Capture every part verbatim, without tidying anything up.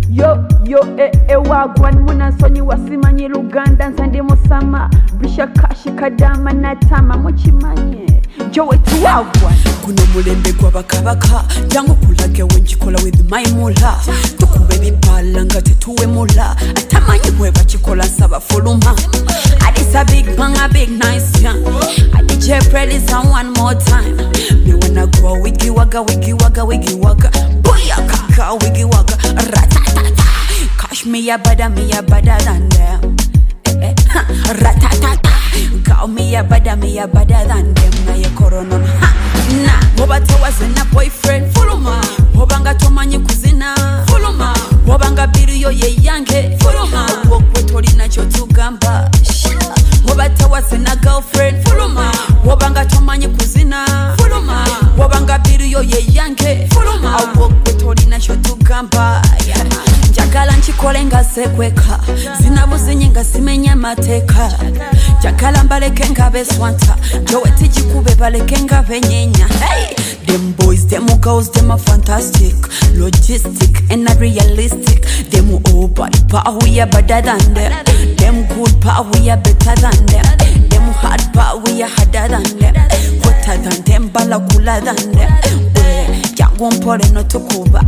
Yo, yo, eh, eh, wagwan muna sonyi wasimanyi Luganda nsandi musama Brisha kashi kadama natama muchimanye Jowe tu wagwan Kuno mulembe kwa bakabaka Jango kulage wenchikola with my mula Tukube bipala nga tetuwe mula Atamanyi weba chikola nsaba fuluma Adis a big bang, a big nice young Adi Jeprel is on one more time Me wanna go wiggy waga, wiggy waga, wiggy waga Booyaka, wiggy waga, ratatata Cash me a bada, me a bada than them eh, eh, ratatata Call me a bada, me a bada than them Na ye corona ha Nah, wabata wasn't a boyfriend Fuluma, wabanga tomanyi kuzina Fuluma, wabanga biru ye yange Fuluma, wokwe tori na chotu gamba Wabata wasn't a girlfriend Fuluma, wabanga tomanyi kuzina Fuluma, wabanga biru ye yange Fuluma, wokwe tori na chotu gamba Njagala nchikole nga sekweka Zinabuzi nyinga simenya mateka Njagala mbaleke nga beswanta Jowe tijikube baleke nga benyenya Hey! Them boys, them girls, them are fantastic Logistic and not realistic Them all body but we are better than them Them good but we are better than them Them hard but we are harder than them Hotter than them, bala cooler than them Jango mpole no tukuba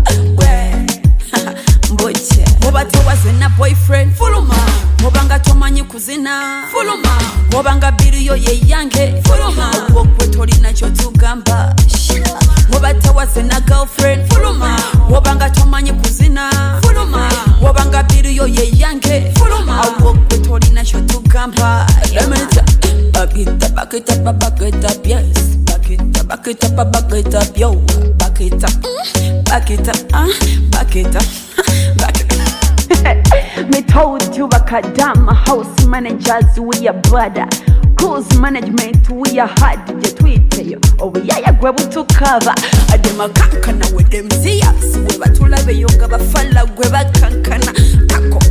Mboche Wabata wasn't a boyfriend Fuluma Wabanga tomanyi kuzina Fuluma Wabanga biri yo ye yange Fuluma Wokwe tori na chotu gamba Wabata wasn't a girlfriend Fuluma Wabanga tomanyi kuzina Fuluma Wabanga biri yo ye yange Fuluma Wokwe tori na chotu gamba Lemeta Back it up, back it up, back it up, yes Back it up, back it up, back it up, yo Back it up, back it up, uh, back it up Back it up Me told you bakadama house managers we are brother Cruise management we are hard je tweete yo Owe yaya gwe butukava Adema kankana we them ziyas We batulabe yoga bafala gwe bakankana Tako